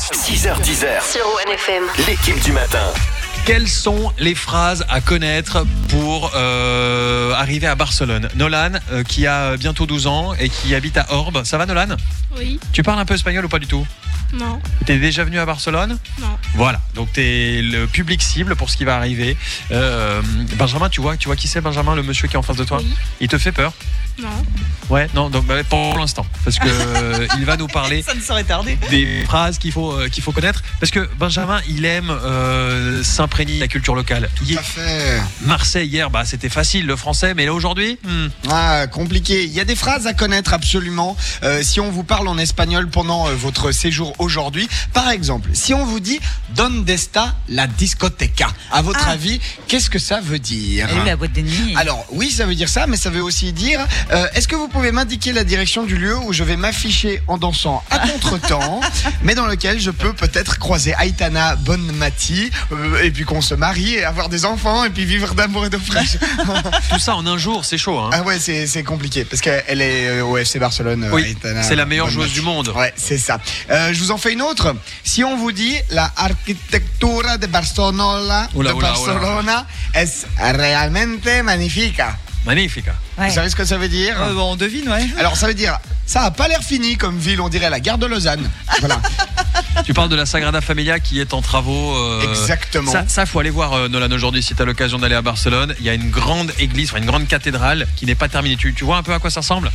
6h10 sur ONFM. l'équipe du matin. Quelles sont les phrases à connaître pour arriver à Barcelone? Nolan, qui a bientôt 12 ans et qui habite à Orbe. Ça va, Nolan? Oui, Tu parles un peu espagnol ou pas du tout? non, T'es déjà venu à Barcelone? non. Voilà, donc t'es le public cible pour ce qui va arriver. Benjamin, tu vois qui c'est, Benjamin, le monsieur qui est en face de toi? Oui, Il te fait peur? non. Ouais, non, donc pour l'instant, parce que il va nous parler Ça ne saurait tarder. des phrases qu'il faut connaître, parce que Benjamin, il aime s'imprégner de la culture locale. Tout à fait. Marseille hier, c'était facile le français, mais là aujourd'hui, Compliqué. Il y a des phrases à connaître absolument si on vous parle en espagnol pendant votre séjour aujourd'hui. Par exemple, si on vous dit Donde está la discoteca? À votre avis, qu'est-ce que ça veut dire? Elle est où la boîte de nuit? Alors oui, ça veut dire ça, mais ça veut aussi dire est-ce que vous pouvez m'indiquer la direction du lieu où je vais m'afficher en dansant à contre-temps, mais dans lequel je peux peut-être croiser Aitana Bonmati, et puis qu'on se marie et avoir des enfants et puis vivre d'amour et d'eau fraîche. tout ça en un jour, c'est chaud, hein. Ah ouais, c'est compliqué parce qu'elle est au FC Barcelone. Oui, Aitana c'est la meilleure Bonmati. joueuse du monde. Ouais, c'est ça. Je vous en fais une autre. Si on vous dit la arquitectura de Barcelona, Oula. es realmente magnifica. Magnifica. Ouais. Vous savez ce que ça veut dire? On devine, ouais. Alors ça veut dire, ça a pas l'air fini comme ville, on dirait la gare de Lausanne. Voilà, Tu parles de la Sagrada Familia qui est en travaux. exactement. Ça, faut aller voir, Nolan, aujourd'hui, si tu as l'occasion d'aller à Barcelone. Il y a une grande église, une grande cathédrale qui n'est pas terminée. Tu vois un peu à quoi ça ressemble?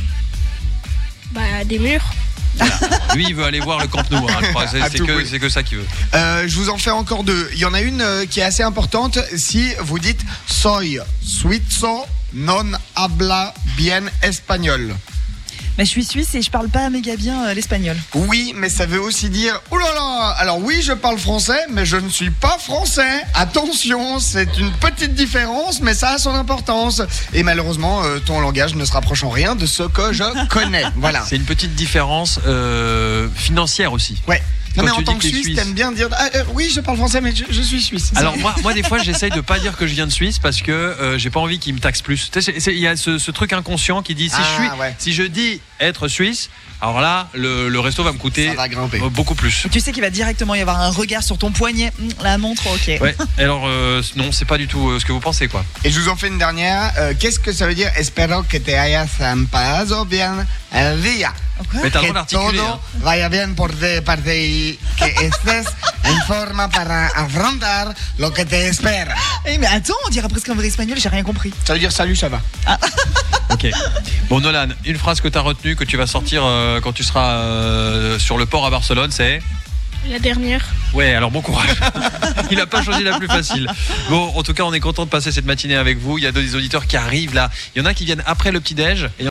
Des murs. Lui, il veut aller voir le Camp Nou, hein, je crois. À tout prix. C'est que ça qu'il veut. Je vous en fais encore deux. Il y en a une qui est assez importante. Si vous dites soy suizo, non habla bien espagnol. Mais je suis suisse et je parle pas méga bien l'espagnol. Oui, mais ça veut aussi dire oh là là. Alors oui, je parle français, mais je ne suis pas français. Attention, c'est une petite différence, mais ça a son importance. Et malheureusement, ton langage ne se rapproche en rien de ce que je connais. Voilà. C'est une petite différence financière aussi. Ouais. Non, Quand mais en tu tant dis que que t'es Suisse, suisse. t'aimes bien dire oui, je parle français, mais je suis suisse. Alors moi des fois j'essaye de pas dire que je viens de Suisse parce que j'ai pas envie qu'ils me taxent plus. Tu sais, il y a ce truc inconscient qui dit si je dis être suisse, alors là le resto va me coûter Ça va grimper. beaucoup plus. Tu sais qu'il va directement y avoir un regard sur ton poignet. La montre, ok. Ouais. Alors non, c'est pas du tout ce que vous pensez, quoi. Et je vous en fais une dernière. Qu'est-ce que ça veut dire? Espero que te hayas pasado bien el día. Quoi? Mais t'as le Que droit d'articuler. todo vaya bien por ti, que estés en forma para afrontar lo que te espera. Eh, mais attends, on dirait presque un vrai espagnol, j'ai rien compris. Ça veut dire salut, ça va. Ok. Bon, Nolan, une phrase que t'as retenue, que tu vas sortir quand tu seras sur le port à Barcelone, c'est... La dernière. Ouais, alors bon courage. Il a pas choisi la plus facile. Bon, en tout cas, on est content de passer cette matinée avec vous. Il y a des auditeurs qui arrivent là. Il y en a qui viennent après le petit-déj.